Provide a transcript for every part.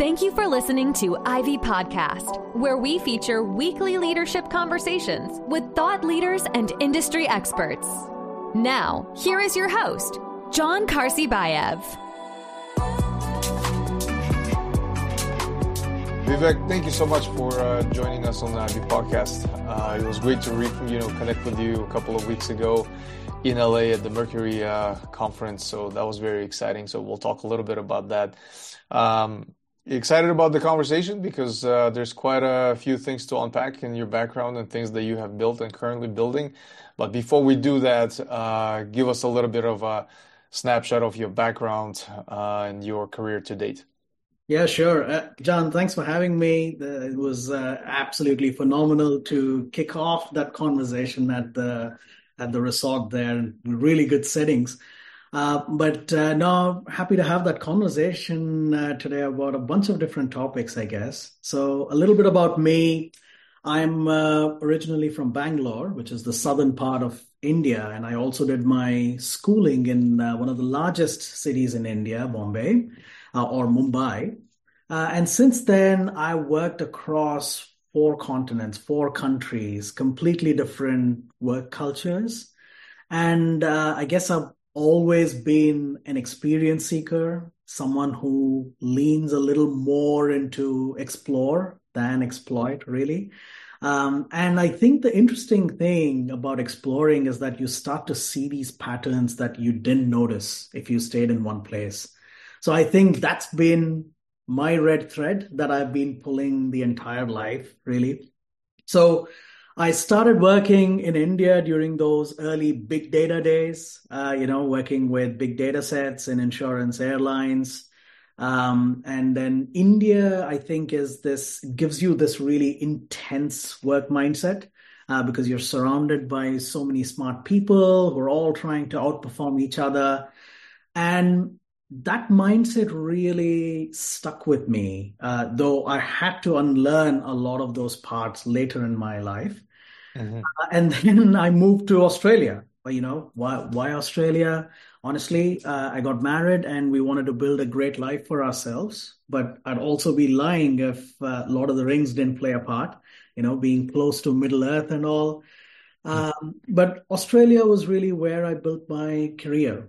Thank you for listening to Ivy Podcast, where we feature weekly leadership conversations with thought leaders and industry experts. Now, here is your host, John Karsibayev. Vivek, thank you so much for joining us on the Ivy Podcast. It was great to connect with you a couple of weeks ago in LA at the Mercury conference. So that was very exciting. So we'll talk a little bit about that. Excited about the conversation because there's quite a few things to unpack in your background and things that you have built and currently building. But before we do that, give us a little bit of a snapshot of your background and your career to date. Yeah, sure. John, thanks for having me. It was absolutely phenomenal to kick off that conversation at the resort there. Really good settings. But no, happy to have that conversation today about a bunch of different topics, I guess. So a little bit about me. I'm originally from Bangalore, which is the southern part of India. And I also did my schooling in one of the largest cities in India, Bombay or Mumbai. And since then, I worked across 4 continents, 4 countries, completely different work cultures. And I guess I've always been an experience seeker, someone who leans a little more into explore than exploit, really. And I think the interesting thing about exploring is that you start to see these patterns that you didn't notice if you stayed in one place. So I think that's been my red thread that I've been pulling the entire life, really. So I started working in India during those early big data days, working with big data sets in insurance, airlines. And then India, I think, gives you this really intense work mindset because you're surrounded by so many smart people who are all trying to outperform each other. And that mindset really stuck with me, though I had to unlearn a lot of those parts later in my life. Mm-hmm. And then I moved to Australia. Why Australia? Honestly, I got married and we wanted to build a great life for ourselves. But I'd also be lying if Lord of the Rings didn't play a part, being close to Middle Earth and all. But Australia was really where I built my career,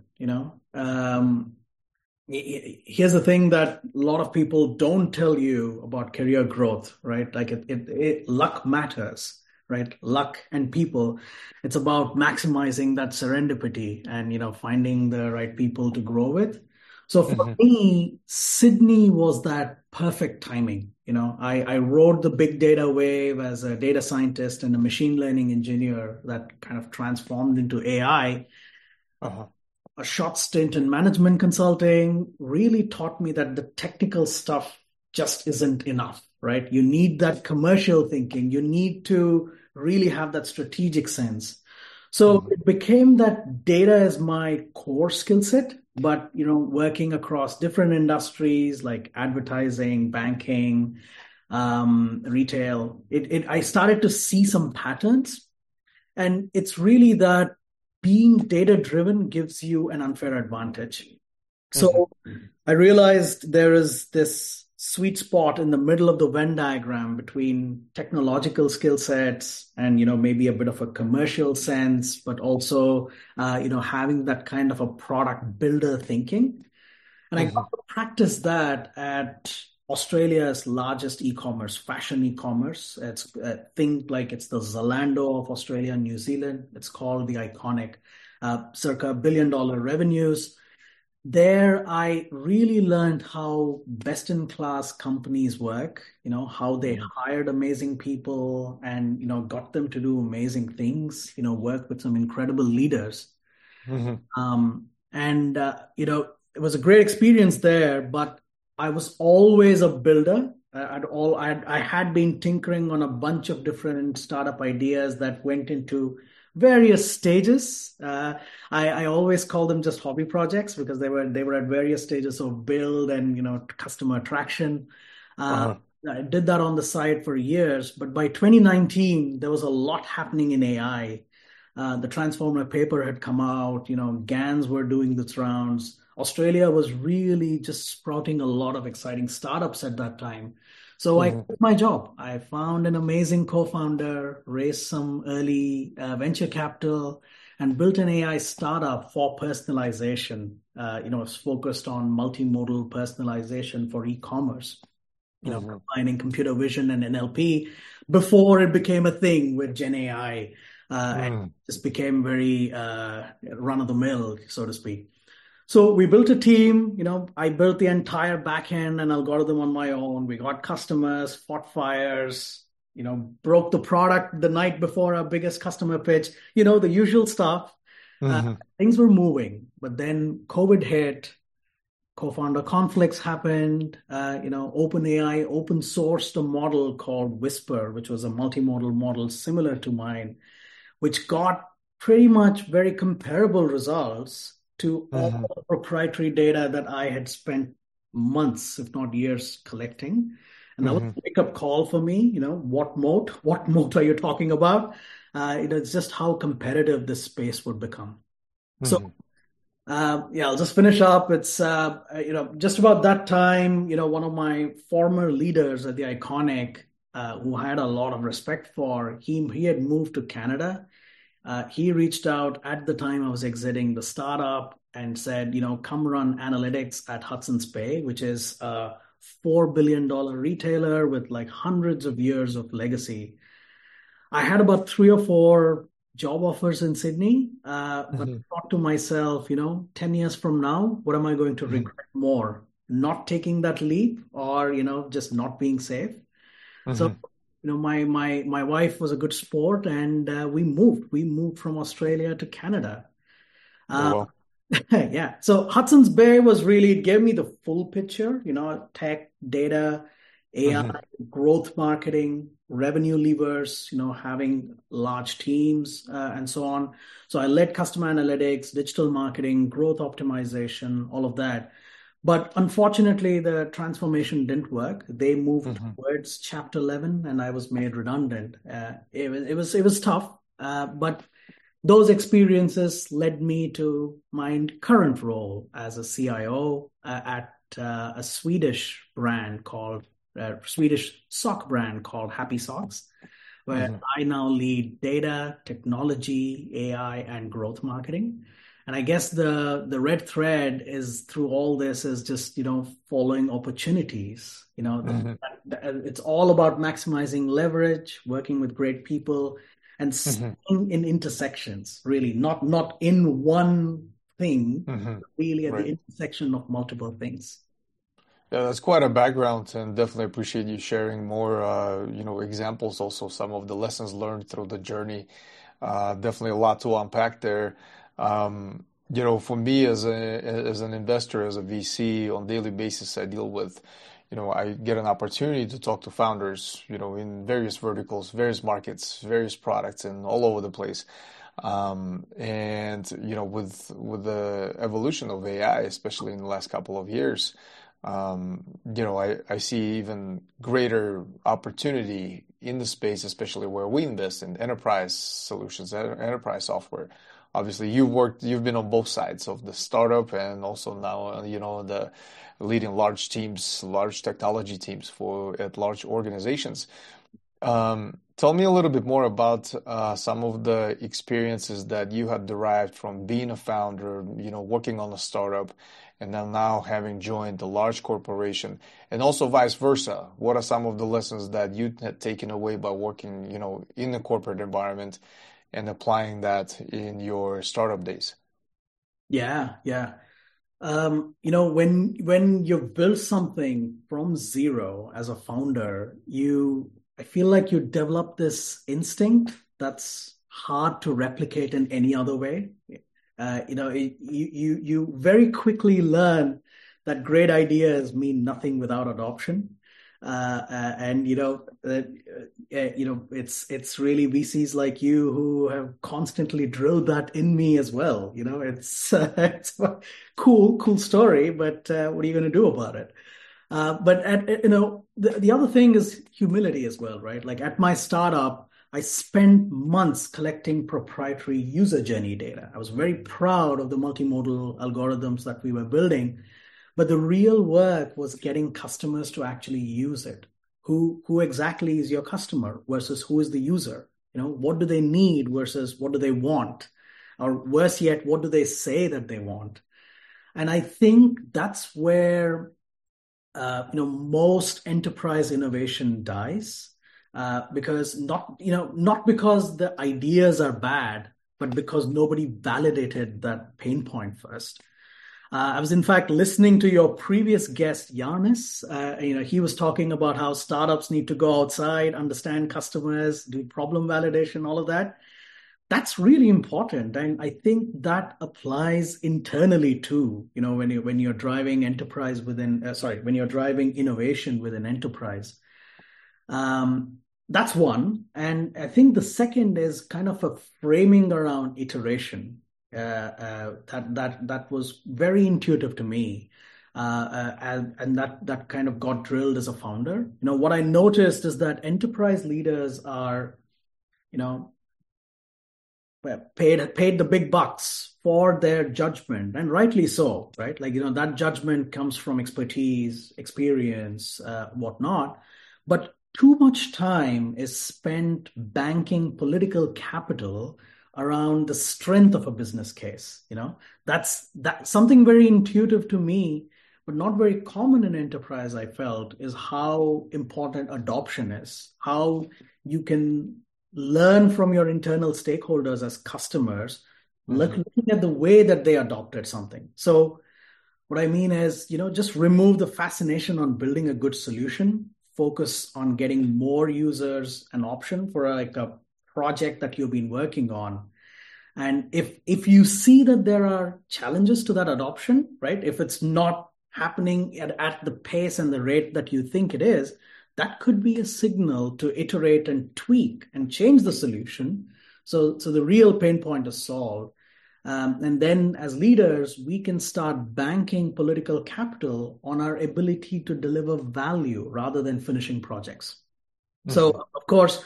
Here's the thing that a lot of people don't tell you about career growth, right? Like luck matters, right? Luck and people. It's about maximizing that serendipity and, finding the right people to grow with. So for me, Sydney was that perfect timing. I rode the big data wave as a data scientist and a machine learning engineer that kind of transformed into AI. A short stint in management consulting really taught me that the technical stuff just isn't enough, right? You need that commercial thinking. You need to really have that strategic sense. So it became that data is my core skill set, but, working across different industries like advertising, banking, retail, I started to see some patterns. And it's really that being data-driven gives you an unfair advantage. So I realized there is this sweet spot in the middle of the Venn diagram between technological skill sets and, maybe a bit of a commercial sense, but also, having that kind of a product builder thinking. And I got to practice that at Australia's largest e-commerce, fashion e-commerce. It's it's the Zalando of Australia and New Zealand. It's called The Iconic, circa $1 billion revenues. There, I really learned how best-in-class companies work, how they hired amazing people and, got them to do amazing things, work with some incredible leaders. It was a great experience there, but I was always a builder. I had been tinkering on a bunch of different startup ideas that went into various stages. I always call them just hobby projects because they were at various stages of build and customer attraction. I did that on the side for years, but by 2019 there was a lot happening in AI. The Transformer paper had come out. GANs were doing its rounds. Australia was really just sprouting a lot of exciting startups at that time. So I Hmm. quit my job. I found an amazing co-founder, raised some early venture capital, and built an AI startup for personalization. It's focused on multimodal personalization for e-commerce. Hmm. Combining computer vision and NLP before it became a thing with Gen AI, and Hmm. just became very run of the mill, so to speak. So we built a team, I built the entire backend and algorithm on my own. We got customers, fought fires, broke the product the night before our biggest customer pitch, the usual stuff. Uh, Hmm. Things were moving, but then COVID hit, co-founder conflicts happened. OpenAI open sourced a model called Whisper, which was a multimodal model similar to mine, which got pretty much very comparable results to all Hmm. the proprietary data that I had spent months, if not years, collecting. And that was Hmm. a wake-up call for me. What moat? What moat are you talking about? It's just how competitive this space would become. So Hmm. yeah, I'll just finish up. It's just about that time. One of my former leaders at the Iconic, who I had a lot of respect for, he had moved to Canada. He reached out at the time I was exiting the startup and said, come run analytics at Hudson's Bay, which is a $4 billion retailer with like hundreds of years of legacy. I had about three or four job offers in Sydney, but I Hmm. thought to myself, 10 years from now, what am I going to Hmm. regret more? Not taking that leap or, just not being safe. So, Hmm. my wife was a good sport and we moved. We moved from Australia to Canada. Oh, Uh, well. yeah. So Hudson's Bay was really, it gave me the full picture, tech, data, AI, Hmm. growth marketing, revenue levers, having large teams, and so on. So I led customer analytics, digital marketing, growth optimization, all of that. But unfortunately, the transformation didn't work. They moved Hmm. towards Chapter 11, and I was made redundant. It was tough, but those experiences led me to my current role as a CIO at a Swedish sock brand called Happy Socks, where Hmm. I now lead data, technology, AI, and growth marketing. And I guess the red thread is through all this is just, following opportunities. Hmm. It's all about maximizing leverage, working with great people, and Hmm. staying in intersections, really, not in one thing, Hmm. really at the Right. intersection of multiple things. Yeah, that's quite a background, and definitely appreciate you sharing more, examples, also some of the lessons learned through the journey. Definitely a lot to unpack there. For me as an investor, as a VC, on daily basis, I deal with, I get an opportunity to talk to founders, in various verticals, various markets, various products, and all over the place. And with the evolution of AI, especially in the last couple of years, I see even greater opportunity in the space, especially where we invest in enterprise solutions, enterprise software. Obviously, you've been on both sides of the startup and also now, the leading large teams, large technology teams at large organizations. Tell me a little bit more about some of the experiences that you had derived from being a founder, working on a startup, and then now having joined a large corporation, and also vice versa. What are some of the lessons that you had taken away by working, in the corporate environment and applying that in your startup days? Yeah, yeah. When you build something from zero as a founder, I feel like you develop this instinct that's hard to replicate in any other way. You very quickly learn that great ideas mean nothing without adoption. And it's really VCs like you who have constantly drilled that in me as well. It's a cool story, but what are you going to do about it? But the other thing is humility as well, right? Like at my startup, I spent months collecting proprietary user journey data. I was very proud of the multimodal algorithms that we were building, but the real work was getting customers to actually use it. Who exactly is your customer versus who is the user? What do they need versus what do they want? Or worse yet, what do they say that they want? And I think that's where most enterprise innovation dies, because not because the ideas are bad, but because nobody validated that pain point first. I was in fact listening to your previous guest, Giannis. He was talking about how startups need to go outside, understand customers, do problem validation, all of that. That's really important, and I think that applies internally too. When you're driving enterprise when you're driving innovation within enterprise, that's one. And I think the second is kind of a framing around iteration. That was very intuitive to me, and that kind of got drilled as a founder. What I noticed is that enterprise leaders are, paid the big bucks for their judgment, and rightly so, right? That judgment comes from expertise, experience, whatnot. But too much time is spent banking political capital around the strength of a business case. That's something very intuitive to me, but not very common in enterprise. I felt is how important adoption is, how you can learn from your internal stakeholders as customers, looking at the way that they adopted something. So what I mean is, just remove the fascination on building a good solution, focus on getting more users an option for a project that you've been working on. And if you see that there are challenges to that adoption, right? If it's not happening at the pace and the rate that you think it is, that could be a signal to iterate and tweak and change the solution. So the real pain point is solved. And then as leaders, we can start banking political capital on our ability to deliver value rather than finishing projects. So, of course,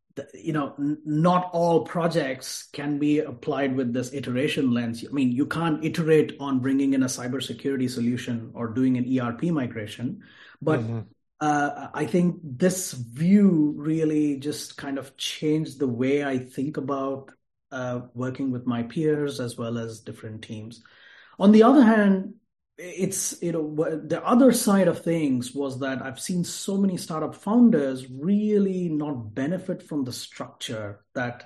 not all projects can be applied with this iteration lens. I mean, you can't iterate on bringing in a cybersecurity solution or doing an ERP migration. But I think this view really just kind of changed the way I think about working with my peers as well as different teams. On the other hand, it's, the other side of things was that I've seen so many startup founders really not benefit from the structure that,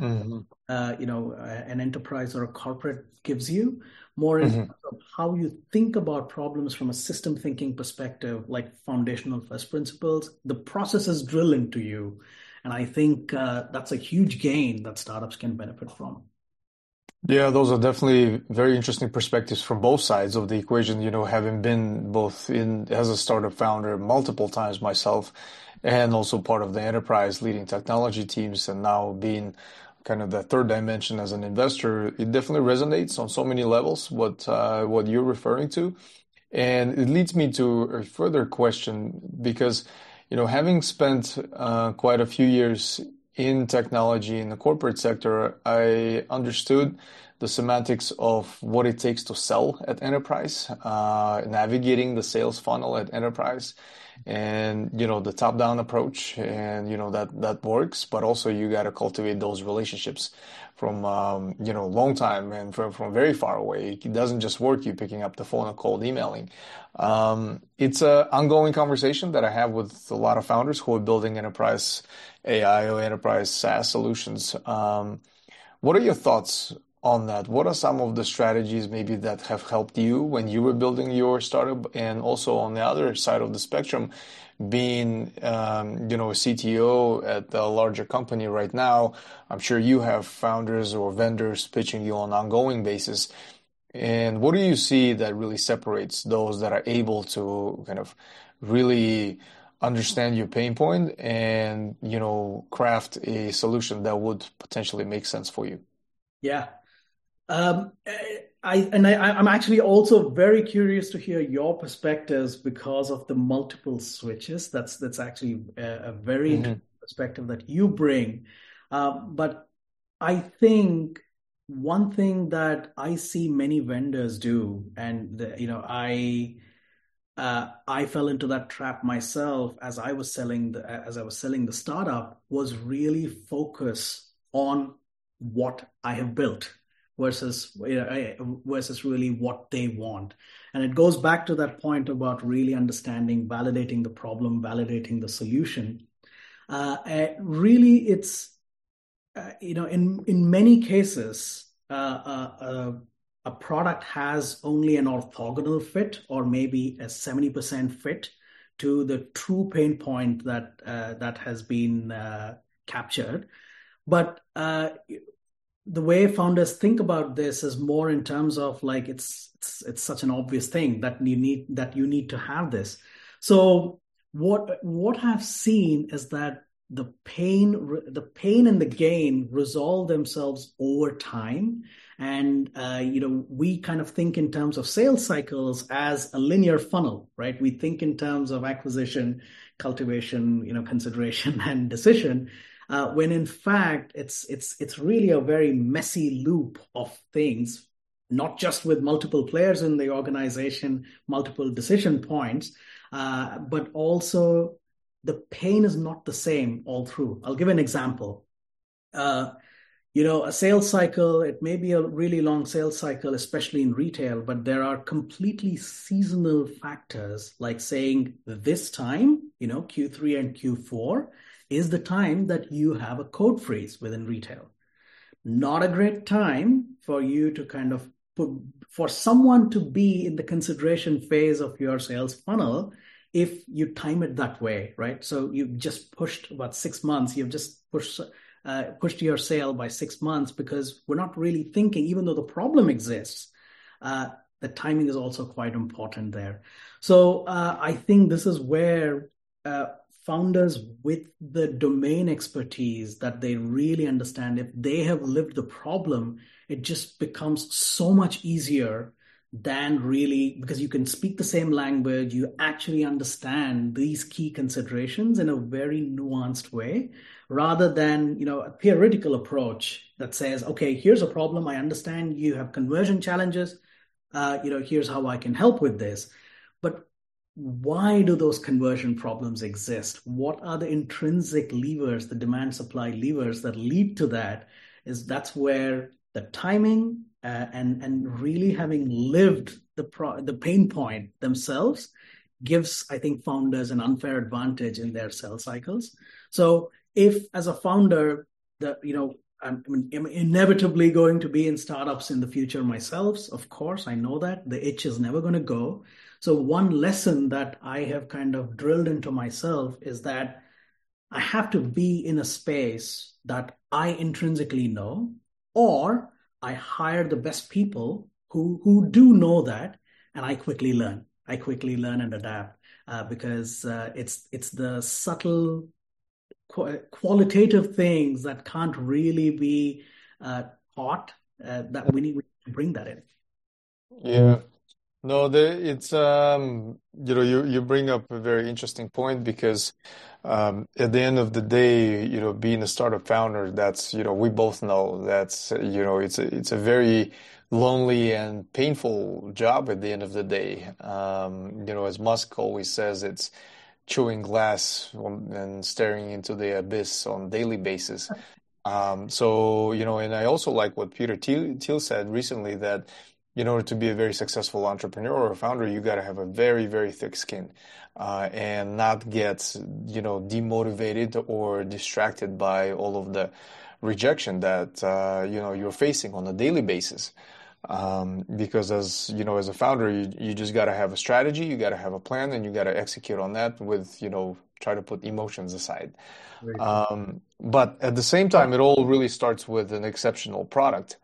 an enterprise or a corporate gives you, more in terms of how you think about problems from a system thinking perspective, like foundational first principles. The process is drilled into you. And I think that's a huge gain that startups can benefit from. Yeah, those are definitely very interesting perspectives from both sides of the equation, having been both as a startup founder multiple times myself and also part of the enterprise leading technology teams, and now being kind of the third dimension as an investor. It definitely resonates on so many levels, what you're referring to. And it leads me to a further question because, having spent quite a few years in technology in the corporate sector, I understood the semantics of what it takes to sell at enterprise, navigating the sales funnel at enterprise, and the top-down approach, and that works. But also you got to cultivate those relationships from long time and from very far away. It doesn't just work you picking up the phone and cold emailing. It's an ongoing conversation that I have with a lot of founders who are building enterprise AI or enterprise SaaS solutions. What are your thoughts on that? What are some of the strategies maybe that have helped you when you were building your startup, and also on the other side of the spectrum, being a CTO at a larger company right now? I'm sure you have founders or vendors pitching you on an ongoing basis. And what do you see that really separates those that are able to kind of really understand your pain point and, craft a solution that would potentially make sense for you? Yeah. I'm actually also very curious to hear your perspectives because of the multiple switches. That's actually a very interesting perspective that you bring. But I think one thing that I see many vendors do, and I fell into that trap myself as I was selling the startup, was really focus on what I have built versus really what they want. And it goes back to that point about really understanding, validating the problem, validating the solution. Really, it's in many cases, a product has only an orthogonal fit or maybe a 70% fit to the true pain point that has been captured. But the way founders think about this is more in terms of like it's such an obvious thing that you need to have this. So what I've seen is that the pain and the gain resolve themselves over time. And we kind of think in terms of sales cycles as a linear funnel, right? We think in terms of acquisition, cultivation, consideration, and decision. When in fact it's really a very messy loop of things, not just with multiple players in the organization, multiple decision points, but also the pain is not the same all through. I'll give an example. A sales cycle, it may be a really long sales cycle, especially in retail, but there are completely seasonal factors like saying this time, Q3 and Q4 is the time that you have a code freeze within retail. Not a great time for you to kind of for someone to be in the consideration phase of your sales funnel if you time it that way, right? So you've just pushed about 6 months, you've just pushed your sale by 6 months because we're not really thinking, even though the problem exists, the timing is also quite important there. So I think this is where founders with the domain expertise that they really understand, if they have lived the problem, it just becomes so much easier than really, because you can speak the same language, you actually understand these key considerations in a very nuanced way, rather than, a theoretical approach that says, okay, here's a problem. I understand you have conversion challenges. Here's how I can help with this. But why do those conversion problems exist? What are the intrinsic levers, the demand supply levers that lead to that? That's where the timing and really having lived the pain point themselves gives, I think, founders an unfair advantage in their sales cycles. So if as a founder, I'm inevitably going to be in startups in the future myself, of course, I know that the itch is never going to go. So one lesson that I have kind of drilled into myself is that I have to be in a space that I intrinsically know, or I hire the best people who do know that, and I quickly learn. I quickly learn and adapt because it's the subtle qualitative things that can't really be taught that we need to bring that in. Yeah. No, it's you bring up a very interesting point because at the end of the day, being a startup founder, that's we both know that's it's a very lonely and painful job at the end of the day. As Musk always says, it's chewing glass and staring into the abyss on a daily basis. So and I also like what Peter Thiel said recently, that in order to be a very successful entrepreneur or a founder, you got to have a very, very thick skin and not get, demotivated or distracted by all of the rejection that, you're facing on a daily basis. Because as a founder, you just got to have a strategy, you got to have a plan, and you got to execute on that with, try to put emotions aside. But at the same time, it all really starts with an exceptional product.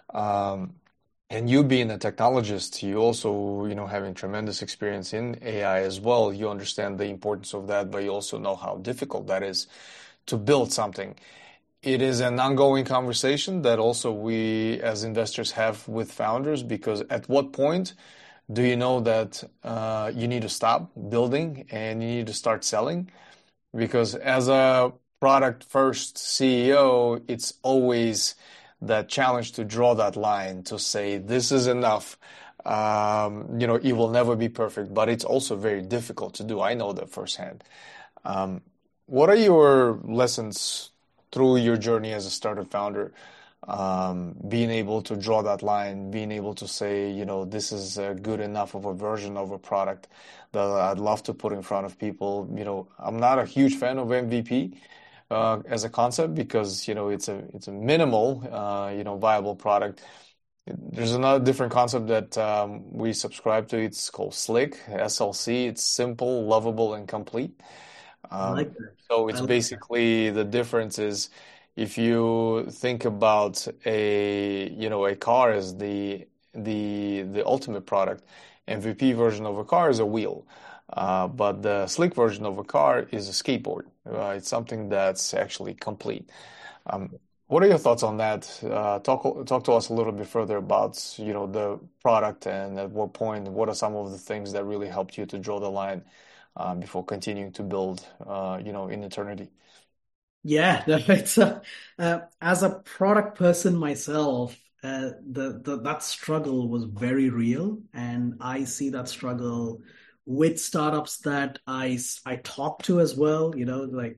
And you being a technologist, you also, having tremendous experience in AI as well, you understand the importance of that, but you also know how difficult that is to build something. It is an ongoing conversation that also we as investors have with founders, because at what point do you know that you need to stop building and you need to start selling? Because as a product first CEO, it's always that challenge to draw that line to say this is enough. It will never be perfect, but it's also very difficult to do. I know that firsthand. What are your lessons through your journey as a startup founder? Being able to draw that line, being able to say, this is good enough of a version of a product that I'd love to put in front of people. I'm not a huge fan of MVP as a concept because, it's a minimal, viable product. There's another different concept that we subscribe to. It's called SLIC, SLC. It's simple, lovable, and complete. I like that. So I it's like that. basically the difference is if you think about a car as the ultimate product, MVP version of a car is a wheel. But the slick version of a car is a skateboard. It's something that's actually complete. What are your thoughts on that? Talk to us a little bit further about, the product and at what point, what are some of the things that really helped you to draw the line before continuing to build, in eternity? Yeah, it's as a product person myself, that struggle was very real, and I see that struggle with startups that I talk to as well. Like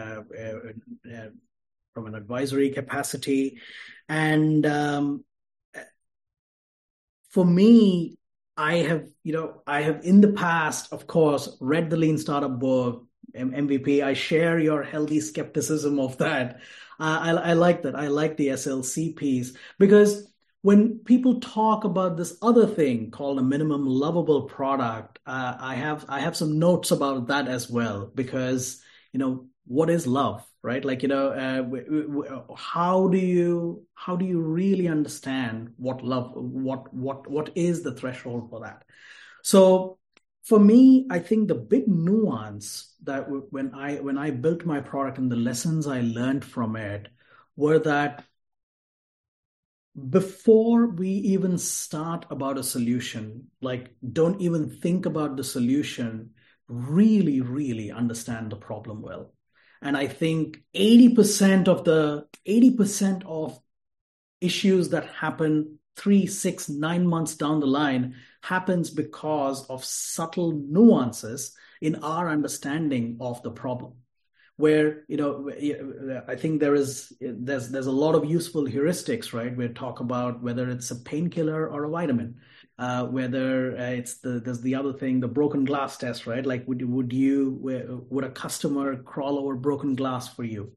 from an advisory capacity, and for me, I have in the past, of course, read the Lean Startup book, MVP. I share your healthy skepticism of that. I like that. I like the SLC piece because when people talk about this other thing called a minimum lovable product, I have some notes about that as well because what is love, right? Like how do you really understand what love what is the threshold for that? So for me, I think the big nuance that when I built my product and the lessons I learned from it were that before we even start about a solution, like don't even think about the solution, really, really understand the problem well. And I think 80% of issues that happen 3, 6, 9 months down the line happens because of subtle nuances in our understanding of the problem. Where I think there's a lot of useful heuristics, right? We talk about whether it's a painkiller or a vitamin, whether there's the other thing, the broken glass test, right? Like would a customer crawl over broken glass for you?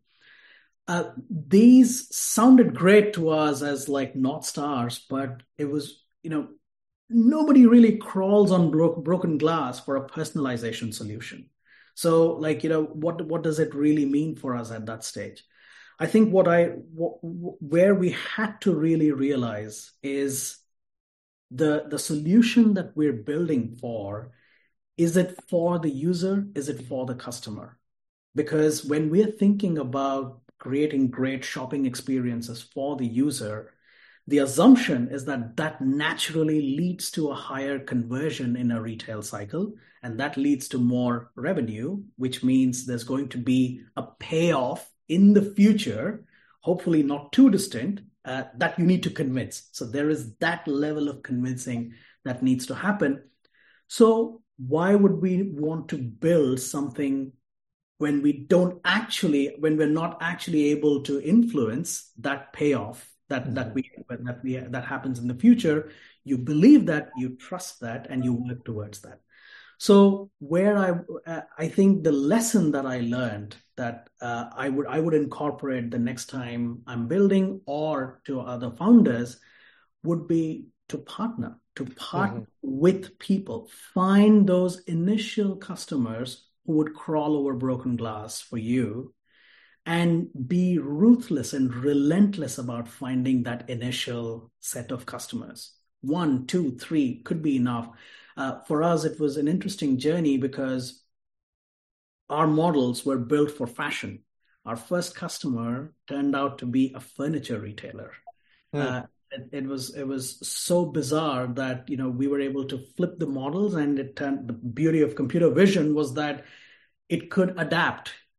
These sounded great to us as like North Stars, but it was, nobody really crawls on broken glass for a personalization solution. So like, what does it really mean for us at that stage? I think where we had to really realize is the solution that we're building for, is it for the user? Is it for the customer? Because when we're thinking about creating great shopping experiences for the user, the assumption is that that naturally leads to a higher conversion in a retail cycle, and that leads to more revenue, which means there's going to be a payoff in the future, hopefully not too distant, that you need to convince. So there is that level of convincing that needs to happen. So why would we want to build something when we're not actually able to influence that payoff that happens in the future? You believe that, you trust that, and you work towards that. So where I think the lesson that I learned that I would incorporate the next time I'm building or to other founders would be to partner with people, find those initial customers who would crawl over broken glass for you, and be ruthless and relentless about finding that initial set of customers. 1, 2, 3 could be enough. For us, it was an interesting journey because our models were built for fashion. Our first customer turned out to be a furniture retailer. It was so bizarre that we were able to flip the models, and the beauty of computer vision was that it could adapt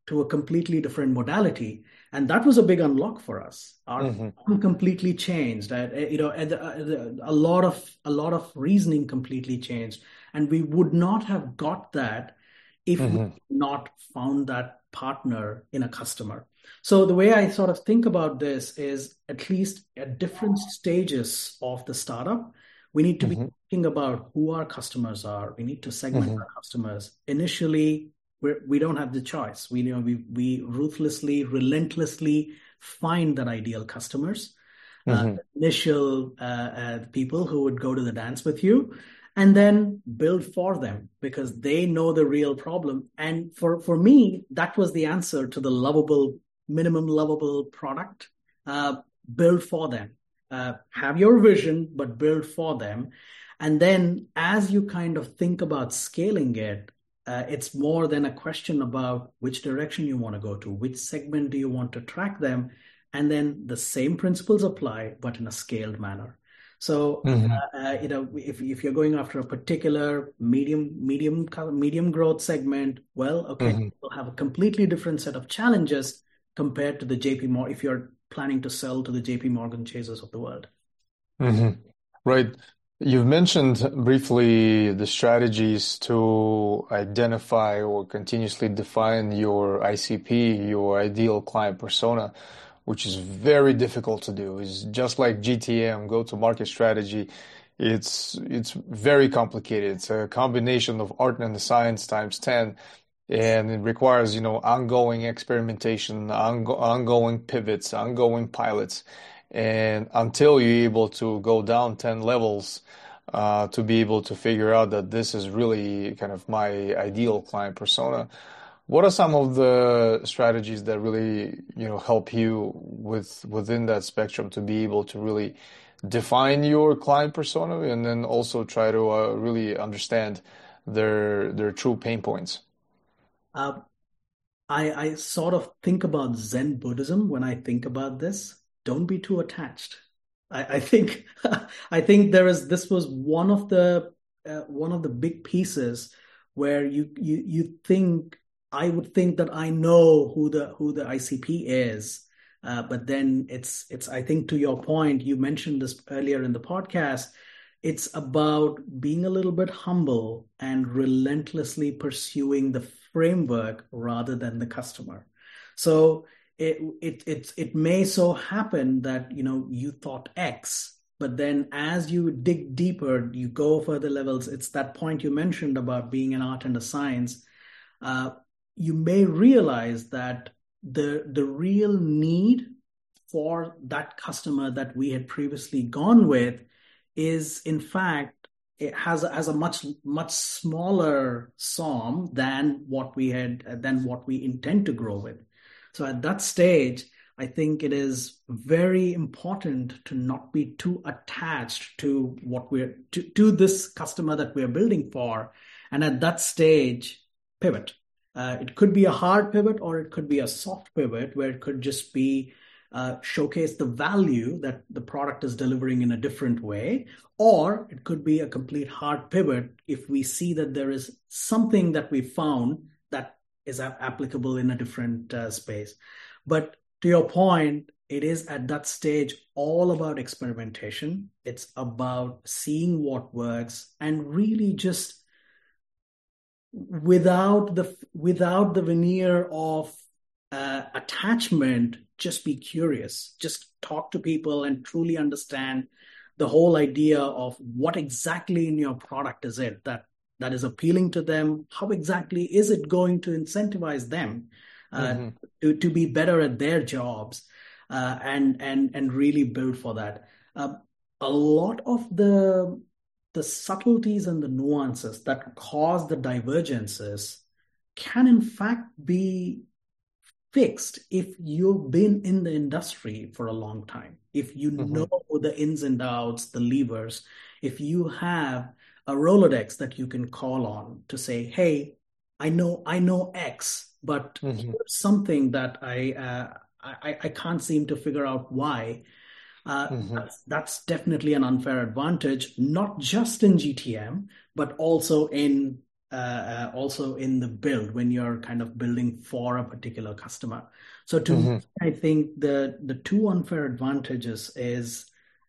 to a completely different modality. And that was a big unlock for us. Our plan completely changed. A lot of reasoning completely changed, and we would not have got that if we had not found that partner in a customer. So the way I sort of think about this is, at least at different stages of the startup, we need to be thinking about who our customers are. We need to segment our customers. Initially, we don't have the choice. We ruthlessly, relentlessly find that ideal customers, initial people who would go to the dance with you, and then build for them because they know the real problem. And for me, that was the answer to the minimum lovable product. Build for them. Have your vision, but build for them. And then as you kind of think about scaling it, it's more than a question about which direction you want to go to, which segment do you want to track them, and then the same principles apply, but in a scaled manner. So, if you're going after a particular medium growth segment, well, okay, you'll have a completely different set of challenges compared to the JP Morgan, if you're planning to sell to the JP Morgan Chases of the world. Right. You've mentioned briefly the strategies to identify or continuously define your ICP, your ideal client persona, which is very difficult to do. It's just like GTM, go-to-market strategy. It's very complicated. It's a combination of art and the science times 10, and it requires, ongoing experimentation, ongoing pivots, ongoing pilots. And until you're able to go down 10 levels to be able to figure out that this is really kind of my ideal client persona, what are some of the strategies that really, help you within that spectrum to be able to really define your client persona and then also try to really understand their true pain points? I sort of think about Zen Buddhism when I think about this. Don't be too attached. I think this was one of the big pieces where you think, I would think that I know who the ICP is, but then it's I think, to your point, you mentioned this earlier in the podcast, it's about being a little bit humble and relentlessly pursuing the framework rather than the customer. So it may so happen that you thought X, but then as you dig deeper, you go further levels. It's that point you mentioned about being an art and a science. You may realize that the real need for that customer that we had previously gone with is, in fact, it has a much smaller SOM than what we intend to grow with. So at that stage, I think it is very important to not be too attached to to this customer that we're building for, and at that stage, pivot. It could be a hard pivot, or it could be a soft pivot where it could just be showcase the value that the product is delivering in a different way, or it could be a complete hard pivot if we see that there is something that we found that is applicable in a different space. But to your point, it is at that stage all about experimentation. It's about seeing what works and really just without the veneer of attachment, just be curious, just talk to people and truly understand the whole idea of what exactly in your product is it that is appealing to them. How exactly is it going to incentivize them to be better at their jobs, and really build for that. A lot of the subtleties and the nuances that cause the divergences can in fact be fixed if you've been in the industry for a long time, if you know the ins and outs, the levers, if you have a Rolodex that you can call on to say, hey, I know X, but here's something that I can't seem to figure out why. That's definitely an unfair advantage, not just in GTM, but also in also in the build when you're kind of building for a particular customer. So to me, Hmm. I think the two unfair advantages is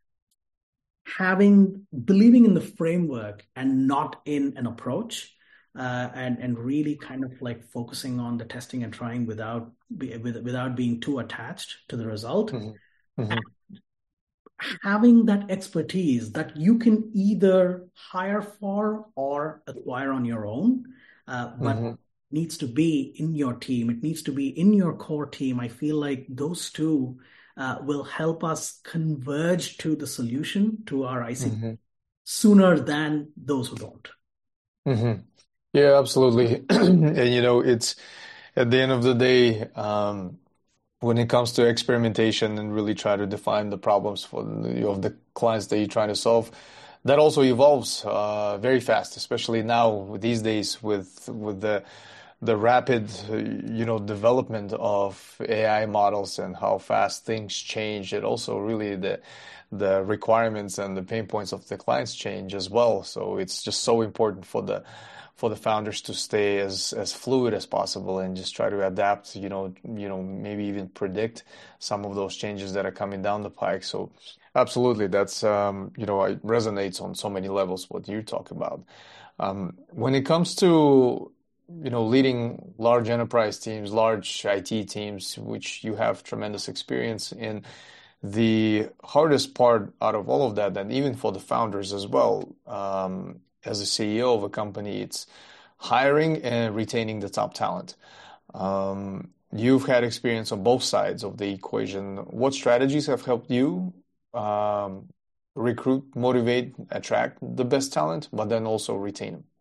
believing in the framework and not in an approach, and really kind of like focusing on the testing and trying without being too attached to the result. Hmm. Hmm. Having that expertise that you can either hire for or acquire on your own, but Hmm. needs to be in your team. It needs to be in your core team. I feel like those two will help us converge to the solution to our IC Hmm. sooner than those who don't. Hmm. Yeah, absolutely. And it's at the end of the day, when it comes to experimentation and really try to define the problems of the clients that you're trying to solve, that also evolves very fast, especially now these days with the rapid development of AI models and how fast things change. It also really the requirements and the pain points of the clients change as well. So it's just so important for the founders to stay as fluid as possible and just try to adapt, maybe even predict some of those changes that are coming down the pike. So absolutely, that's it resonates on so many levels what you talk about. When it comes to leading large enterprise teams, large IT teams, which you have tremendous experience in, the hardest part out of all of that, and even for the founders as well, as a CEO of a company, it's hiring and retaining the top talent. You've had experience on both sides of the equation. What strategies have helped you recruit, motivate, attract the best talent, but then also retain them?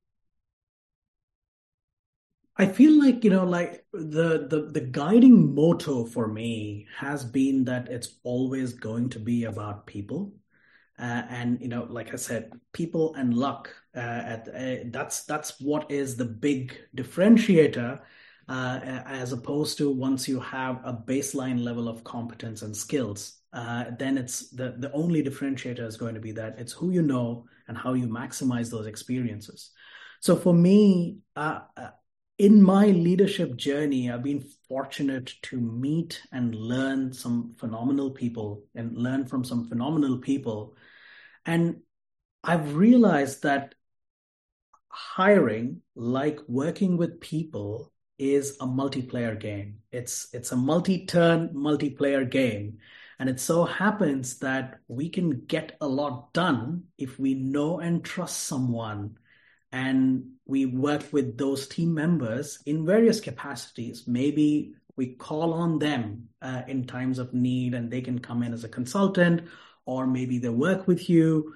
I feel like, like the guiding motto for me has been that it's always going to be about people. And like I said, people and luck. That's what is the big differentiator, as opposed to once you have a baseline level of competence and skills. Then it's the only differentiator is going to be that it's who you know and how you maximize those experiences. So for me, in my leadership journey, I've been fortunate to meet and learn some phenomenal people and learn from some phenomenal people. And I've realized that hiring, like working with people, is a multiplayer game. It's a multi-turn multiplayer game. And it so happens that we can get a lot done if we know and trust someone and we work with those team members in various capacities. Maybe we call on them in times of need and they can come in as a consultant, or maybe they work with you.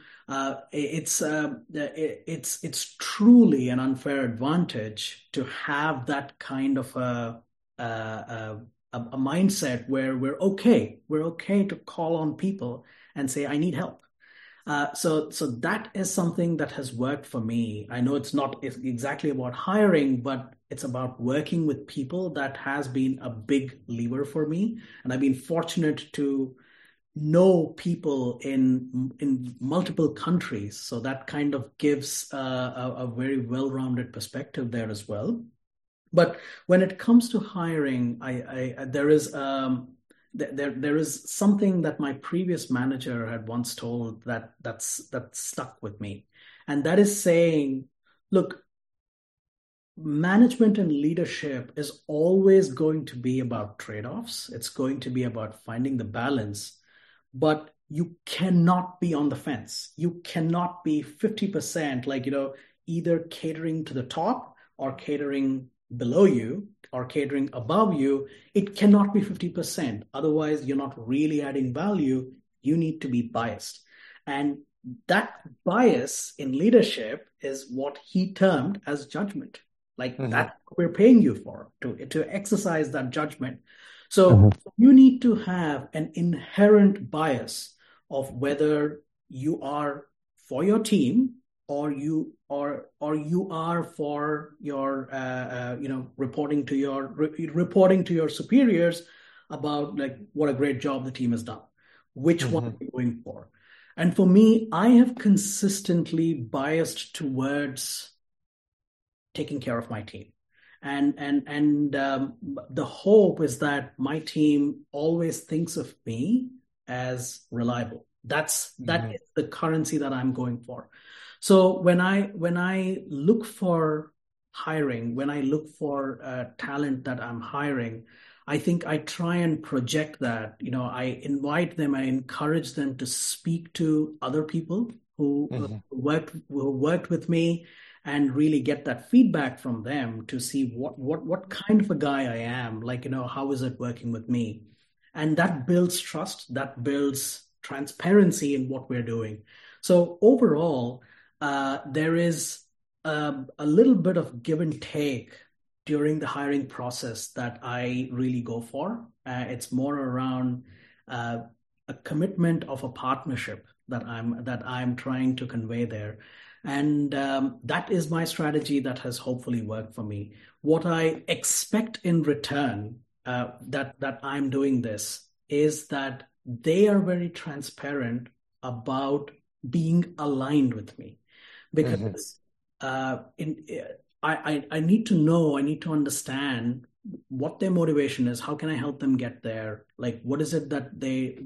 It's truly an unfair advantage to have that kind of a mindset where we're okay to call on people and say, I need help. So that is something that has worked for me. I know it's not exactly about hiring, but it's about working with people. That has been a big lever for me, and I've been fortunate to know people in multiple countries. So that kind of gives a very well-rounded perspective there as well. But when it comes to hiring, there is something that my previous manager had once told that stuck with me, and that is saying, look, management and leadership is always going to be about trade-offs. It's going to be about finding the balance, but you cannot be on the fence. You cannot be 50%, like, either catering to the top or catering below you or catering above you. It cannot be 50%. Otherwise, you're not really adding value. You need to be biased. And that bias in leadership is what he termed as judgment. Like Hmm. that we're paying you for, to exercise that judgment. So Hmm. you need to have an inherent bias of whether you are for your team or you are for your reporting to your superiors about like what a great job the team has done. Which one are Hmm. you going for? And for me, I have consistently biased towards taking care of my team. And the hope is that my team always thinks of me as reliable. That is the currency that I'm going for. So when I look for hiring, when I look for talent that I'm hiring, I think I try and project that. I invite them, I encourage them to speak to other people who worked with me, and really get that feedback from them to see what kind of a guy I am. How is it working with me? And that builds trust, that builds transparency in what we're doing. So overall, there is a little bit of give and take during the hiring process that I really go for. It's more around a commitment of a partnership that I'm trying to convey there. And that is my strategy that has hopefully worked for me. What I expect in return that I'm doing this is that they are very transparent about being aligned with me, because I need to know, I need to understand what their motivation is. How can I help them get there? What is it that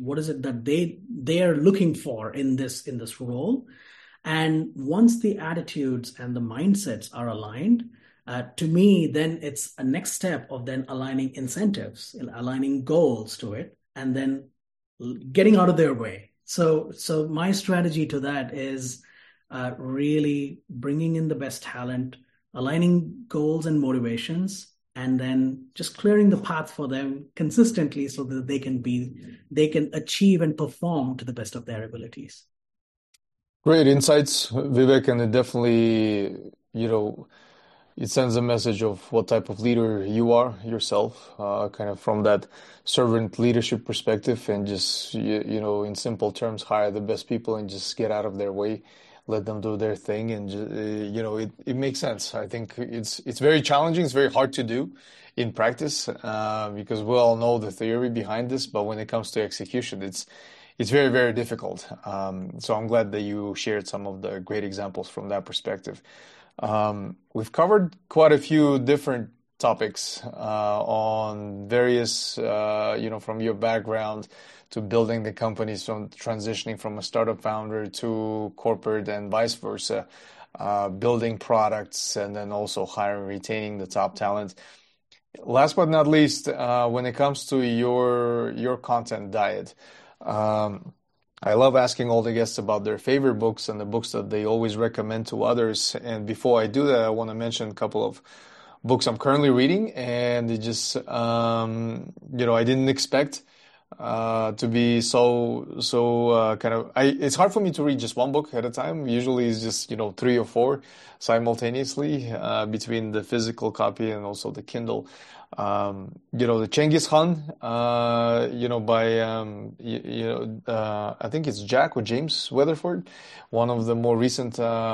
they are looking for in this role? And once the attitudes and the mindsets are aligned, to me, then it's a next step of then aligning incentives, aligning goals to it, and then getting out of their way. So my strategy to that is really bringing in the best talent, aligning goals and motivations, and then just clearing the path for them consistently so that they can achieve and perform to the best of their abilities. Great insights, Vivek, and it definitely, it sends a message of what type of leader you are yourself, kind of from that servant leadership perspective, and just, in simple terms, hire the best people and just get out of their way, let them do their thing. And, it makes sense. I think it's very challenging. It's very hard to do in practice, because we all know the theory behind this, but when it comes to execution, it's very, very difficult. So I'm glad that you shared some of the great examples from that perspective. We've covered quite a few different topics on various, from your background to building the companies, from transitioning from a startup founder to corporate and vice versa, building products, and then also hiring, retaining the top talent. Last but not least, when it comes to your content diet, I love asking all the guests about their favorite books and the books that they always recommend to others. And before I do that, I want to mention a couple of books I'm currently reading, and it just, I didn't expect to be so kind of. It's hard for me to read just one book at a time. Usually, it's just 3 or 4 simultaneously between the physical copy and also the Kindle. The Genghis Khan, by I think it's Jack or James Weatherford, one of the more recent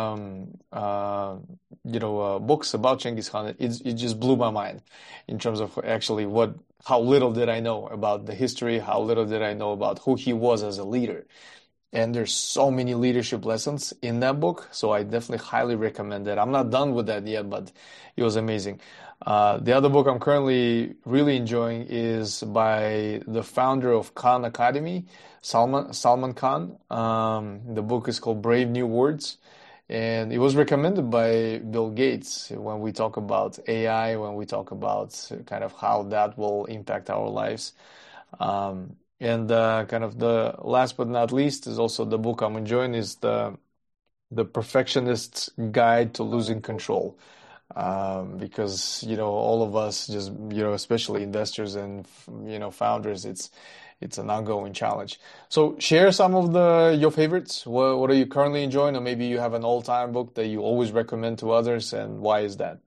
books about Genghis Khan. It just blew my mind in terms of actually how little did I know about the history, how little did I know about who he was as a leader. And there's so many leadership lessons in that book, so I definitely highly recommend that. I'm not done with that yet, but it was amazing. The other book I'm currently really enjoying is by the founder of Khan Academy, Salman Khan. The book is called Brave New Words, and it was recommended by Bill Gates when we talk about AI, when we talk about kind of how that will impact our lives. And kind of the last but not least is also the book I'm enjoying is the Perfectionist's Guide to Losing Control. Because all of us just especially investors and founders, it's an ongoing challenge. So share some of your favorites. What are you currently enjoying, or maybe you have an all-time book that you always recommend to others, and why is that?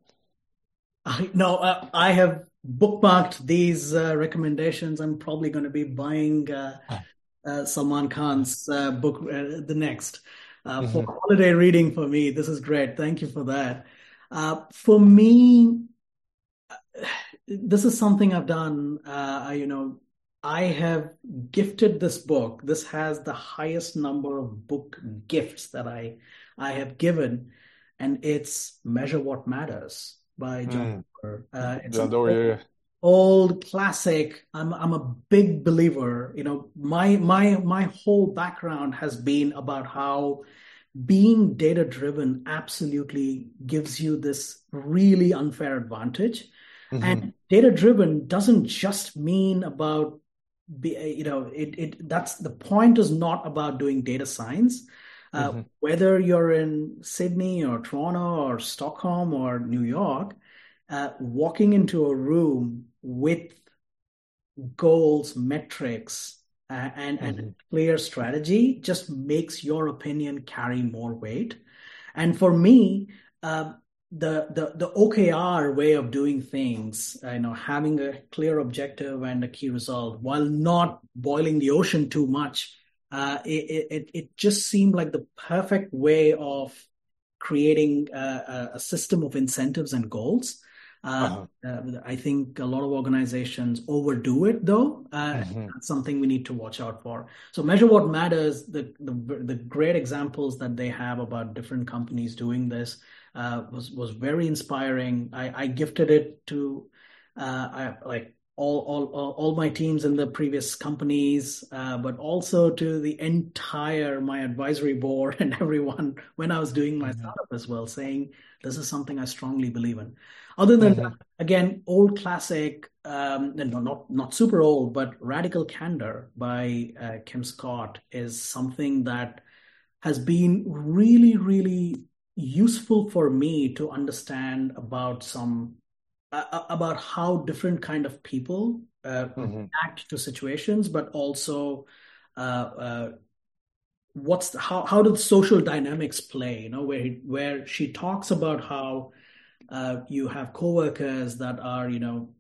I have bookmarked these recommendations. I'm probably going to be buying Salman Khan's book the next for holiday reading for me. This is great. Thank you for that. For me, this is something I've done. I have gifted this book. This has the highest number of book gifts that I have given. and it's Measure What Matters by John Mm. Doerr. It's John an Doerr, old classic. I'm a big believer. My whole background has been about how being data driven absolutely gives you this really unfair advantage. yeah. And data driven doesn't just mean about that's the point is not about doing data science. Hmm. Whether you're in Sydney or Toronto or Stockholm or New York, walking into a room with goals, metrics, and Hmm. clear strategy just makes your opinion carry more weight. And for me, uh, the OKR way of doing things, having a clear objective and a key result while not boiling the ocean too much, it just seemed like the perfect way of creating a system of incentives and goals. Uh-huh. I think a lot of organizations overdo it, though. Hmm. That's something we need to watch out for. So, Measure What Matters. The great examples that they have about different companies doing this was very inspiring. I gifted it to like all my teams in the previous companies, but also to the entire my advisory board and everyone when I was doing my Hmm. startup as well, saying this is something I strongly believe in. Other than that, Hmm. again, old classic, no, not super old, but Radical Candor by Kim Scott is something that has been really, really useful for me to understand about how different kind of people Hmm. react to situations, but also uh, uh, how do the social dynamics play? Where she talks about how you have coworkers that are,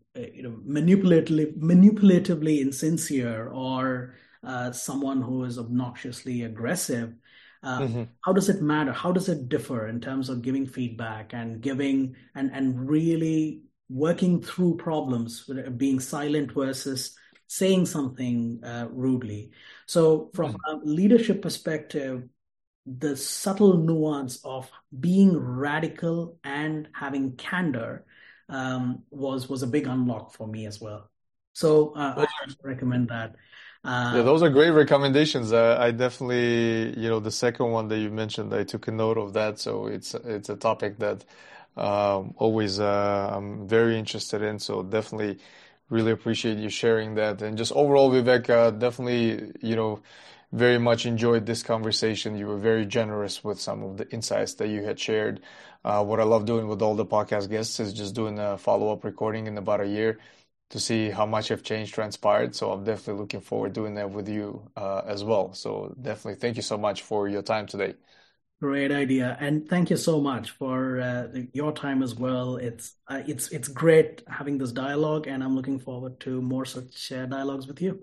manipulatively insincere, or someone who is obnoxiously aggressive. Hmm. How does it matter? How does it differ in terms of giving feedback and giving and really working through problems, being silent versus saying something rudely? So, from Hmm. a leadership perspective, the subtle nuance of being radical and having candor was a big unlock for me as well. So I Those are, recommend that. yeah, Uh, those are great recommendations. I definitely, the second one that you mentioned, I took a note of that. So it's a topic that always I'm very interested in. So definitely really appreciate you sharing that. And just overall, Vivek, definitely, very much enjoyed this conversation. You were very generous with some of the insights that you had shared. What I love doing with all the podcast guests is just doing a follow-up recording in about a year to see how much have changed transpired. So I'm definitely looking forward doing that with you as well. So definitely thank you so much for your time today. Great idea, and thank you so much for your time as well. It's great having this dialogue, and I'm looking forward to more such dialogues with you.